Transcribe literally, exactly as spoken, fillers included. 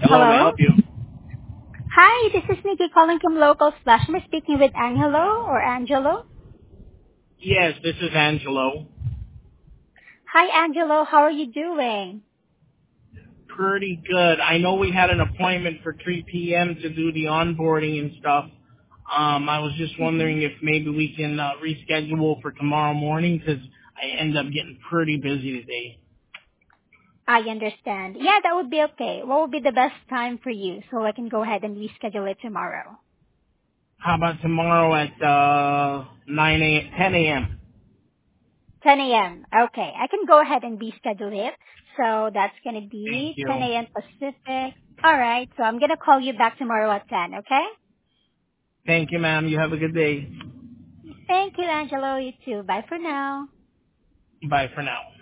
Hello, may I Hello? help you? Hi, this is Nikki calling from Local Splash. Am I speaking with Angelo or Angelo? Yes, this is Angelo. Hi, Angelo. How are you doing? Pretty good. I know we had an appointment for three p.m. to do the onboarding and stuff. Um, I was just hmm wondering if maybe we can uh, reschedule for tomorrow morning 'cause I end up getting pretty busy today. I understand. Yeah, that would be okay. What would be the best time for you so I can go ahead and reschedule it tomorrow? How about tomorrow at uh, nine a ten a.m.? ten a.m. Okay, I can go ahead and reschedule it. So that's going to Thank be ten you. a.m. Pacific. All right, so I'm going to call you back tomorrow at ten, okay? Thank you, ma'am. You have a good day. Thank you, Angelo. You too. Bye for now. Bye for now.